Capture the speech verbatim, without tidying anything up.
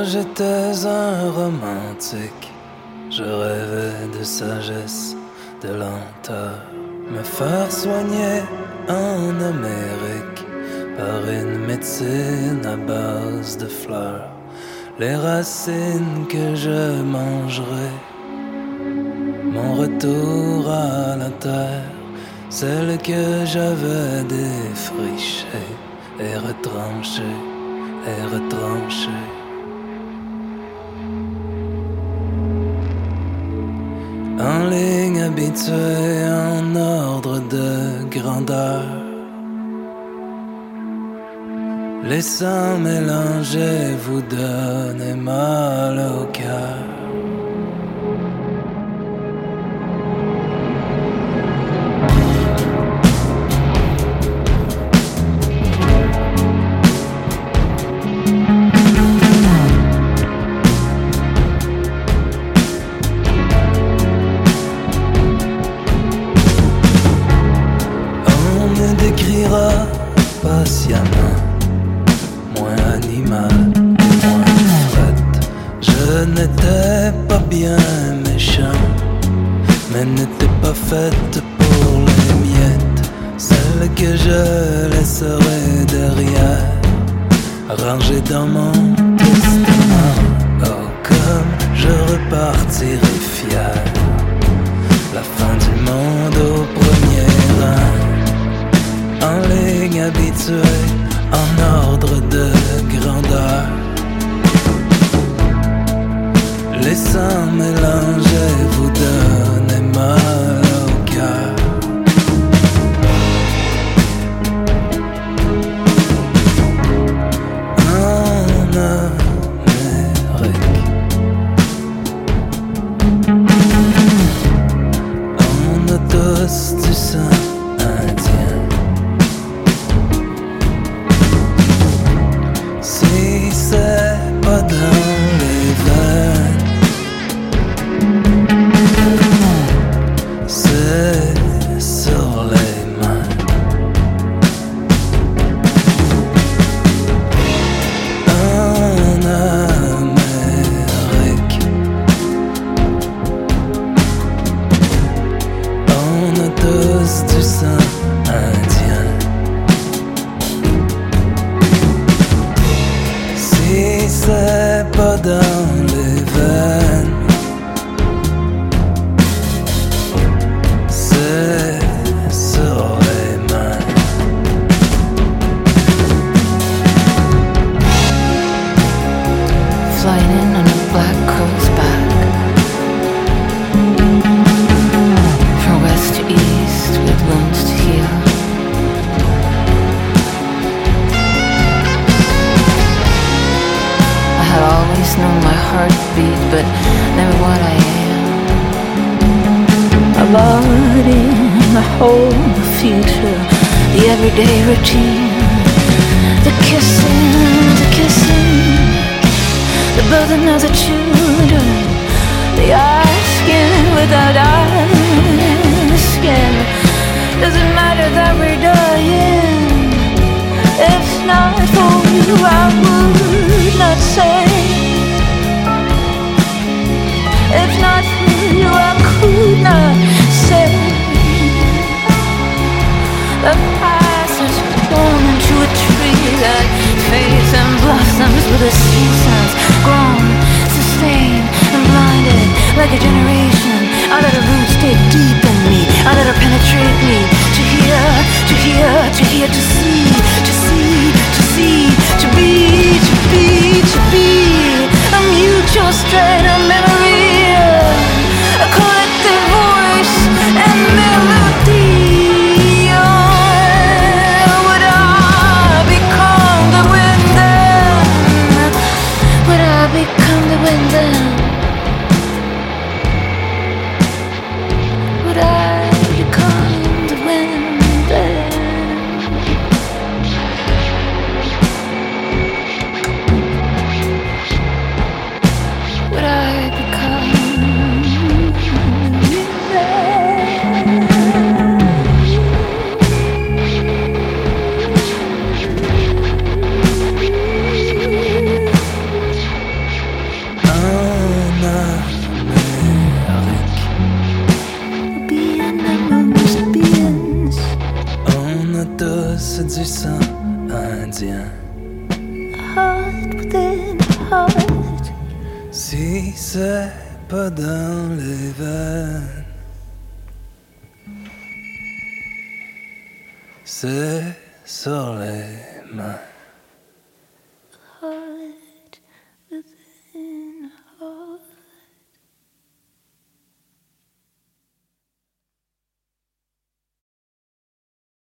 j'étais un romantique, je rêvais de sagesse, de lenteur, me faire soigner en Amérique par une médecine à base de fleurs, les racines que je mangerai, mon retour à la terre, celle que j'avais défrichée et retranchée et retranchée. En ligne habituée, en ordre de grandeur, laissant mélanger vous donner mal au cœur. Patiemment, moins animal, moins frette. Je n'étais pas bien méchant, mais n'étais pas faite pour les miettes, celles que je laisserai derrière, rangées dans mon testament. Oh, comme je repartirai fier, la fin du monde au premier rang. En ligne habituée, en ordre de grandeur, laissant mélanger vous donner mal au cœur. En Amérique, on a tous du sang indien. C'est pas dans les veines, c'est sur les mains. En Amérique, on a tous du sang indien. Si c'est pas dans les veines, c'est sur les mains. Flying in on a black crow's back, from west to east with wounds to heal. I always known my heartbeat, but never what I am. A body, the whole future, the everyday routine, the kissing, the kissing, the birthing of the children, the asking without asking. Does it matter that we're dying? If not for you, I would not say. If not for you, I could not say. The past is born into a tree that fades and blossoms with the seasons, grown, sustained, and blinded like a generation. I let her roots dig deep in me, I let her penetrate me, to hear, to hear, to hear, to see, to see, to see, to be, to be, to be a mutual strain of memory, a collective voice and melody. Oh, would I become the wind then? Would I become the wind then? Would I become the wind then? Would I become c'est du sang indien. Heart within heart. Si c'est pas dans les veines, c'est sur les mains.